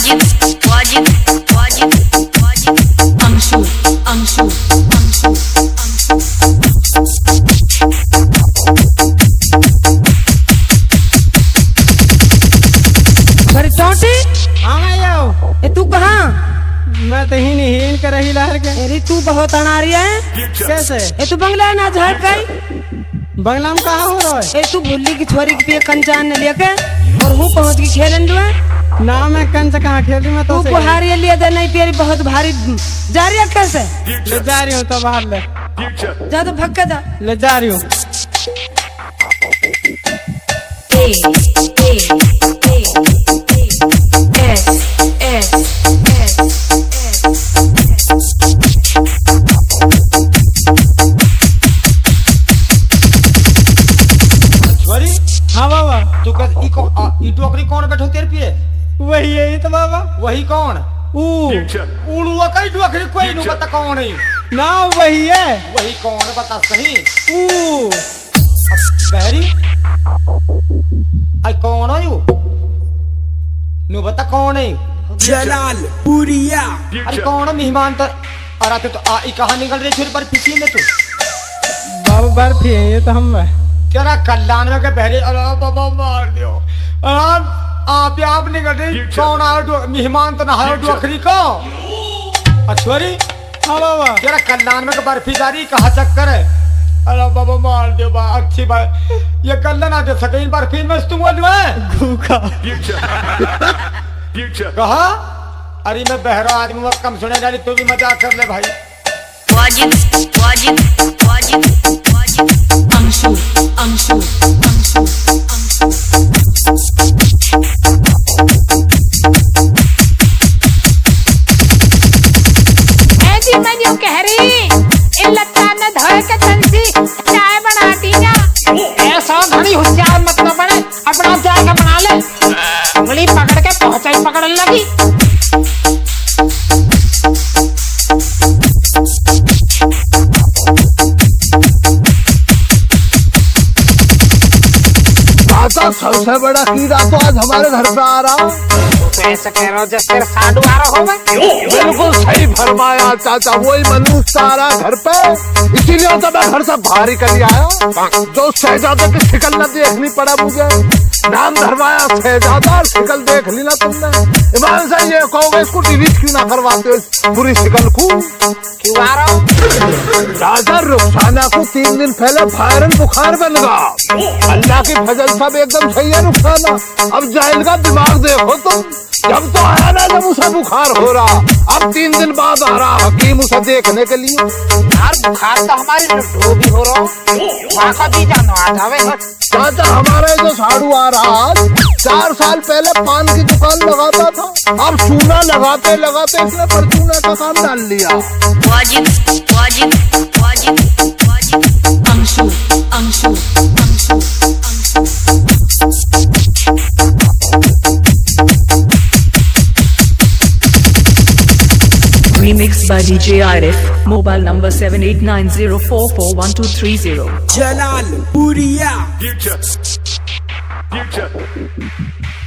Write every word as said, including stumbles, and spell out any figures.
वाजिब वाजिब वाजिब वाजिब अंशु अंशु अंशु अरे टोटी हाँ मैं आओ। ए तू कहाँ? मैं तो ही नहीं हिल कर रही लहर के। अरे तू बहुत अनारी है। कैसे? ए तू बंगला ना झड़ गई। बंगला में कहाँ हो रहा है? ए तू भुल्ली की छोरी के पिए कंचान ने लेके और हूँ पहुँच गई खेलन जो है ना। मैं कंच कहाँ खेल रही मैं तो तू बुहारी लिए दे नहीं तेरी बहुत भारी जा रही है कैसे? ले जा रही हूँ तो बाहर ले जा तो भग के जा। ले जा रही हूँ। A A A S S S छोरी। हाँ बाबा। तू कद ई को ई टोकरी कौन बैठो तेरे पिए? वही है तो बाबा। वही कौन? ऊ उलुआ कई टोकरी कोई नु बता कौन है? ना वही है। वही कौन बता सही? ऊ बहरी आई कौन है यू? नु बता कौन है? जलाल पुरिया। अरे कौन मेहमान तो अरे तो आ ई कहां निकल रही छोरी पर पीछे में तू? बाबा बर्फी है ये तो हम है। तेरा कल्याण में के बहरे अरे बाबा मार दियो। आप आप आप निकल रही कौन आयो मेहमान तो ना आयो टोकरी को? अछोरी। हाँ बाबा। तेरा कल्याण में के बर्फी जारी कहा चक्कर है? अरे बाबा मार दियो बा अच्छी बात ये कल्याण आ दे सके बर्फी में तुम बोल है भूखा कहा? अरे मैं बहरा आदमी में कम सुने जानी तू भी मजाक कर ले भाई। वाजिब वाजिब वाजिब वाजिब अंशु अंशु अंशु ऐसी मैं यूं कह रही इन लत्ता ने धोए के तंसी चाय बनाती ना। ऐसा घड़ी होशियार मत न बने अपना चाय का बना ले। उंगली पकड़ के पहुंचाई पकड़ने लगी। सबसे बड़ा कीड़ा तो आज हमारे घर पे आ रहा। तो ऐसा कह रहा हो जैसे तेरा साधु आ रहा हो। बिल्कुल सही फरमाया चाचा। वही मनुष्य आ रहा घर पे इसीलिए तो मैं घर से बाहर ही कर आया। जो शहजादे की शिकल न देखनी पड़ा मुझे। नाम धरवाया शहजादा और शिकल देख ली ना तुमने। ईमान से ये कहोगे इसको डिलीट क्यों ना करवाते हो पूरी शिकल को? क्यों आ रहा हो? राजा रुखसाना को तीन दिन पहले वायरल बुखार बन गया। अल्लाह की फजल सब एकदम सही है रुखसाना। अब जाहिल का दिमाग देखो तुम। जब तो आया ना जब उसे बुखार हो रहा अब तीन दिन बाद आ रहा हकीम उसे देखने के लिए। यार बुखार तो हमारी लड्डू भी हो रहा वहाँ का भी जानो आ जावे। चाचा हमारे जो साड़ू आ रहा चार साल पहले पान की दुकान लगाता था। अब चूना लगाते लगाते इसने पर चूना का काम डाल लिया। वाजिब वाजिब वाजिब वाजिब Anshu Anshu Anshu Remixed by D J Arif. Mobile number seven eight nine zero four four one two three zero. जलाल पुरिया। Future. Future.